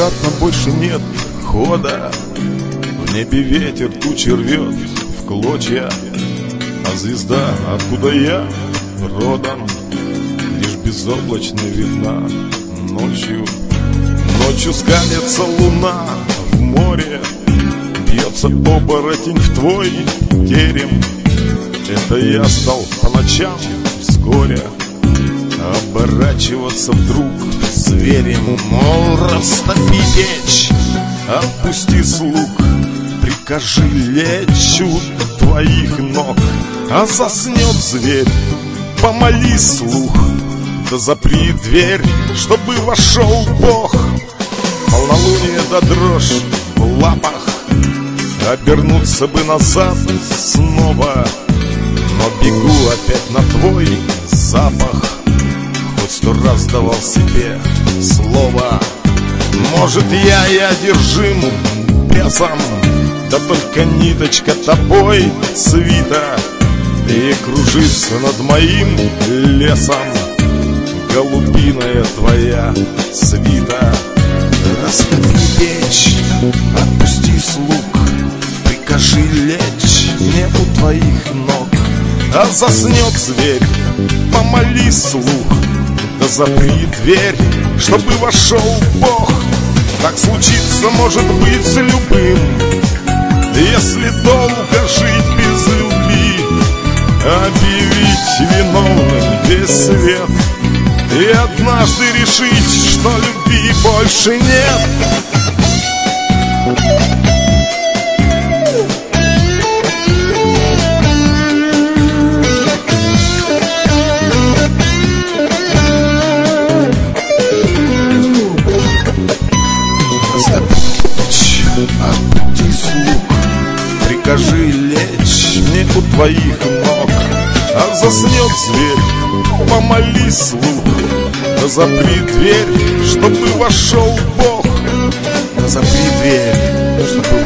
обратно больше нет хода. В небе ветер тучи рвет в клочья, а звезда, откуда я родом, лишь безоблачно видна ночью. Ночью скалится луна в море, бьется оборотень в твой терем. Это я стал по ночам с горя оборачиваться вдруг зверем. Мол, растопи печь, отпусти слуг, прикажи лечь у твоих ног. А заснет зверь, помоли слух, да запри дверь, чтобы вошел Бог. Полнолуние да дрожь в лапах, обернуться бы назад снова, но бегу опять на твой запах. Хоть 100 раз давал себе слово. Может, я и одержим бесом, да только ниточка тобой свита, и кружится над моим лесом голубиная твоя свита. Растопи печь, отпусти слуг, прикажи лечь мне у твоих ног. А заснет зверь, помоли слух, да запри дверь, чтобы вошел Бог. Так случится, может быть, с любым, если долго жить без любви, объявить виновным весь свет и однажды решить, что любви больше нет. Отпусти слуг, прикажи лечь мне у твоих ног. А заснет зверь, помоли слух, да запри дверь, чтобы вошел Бог. Да запри дверь, чтобы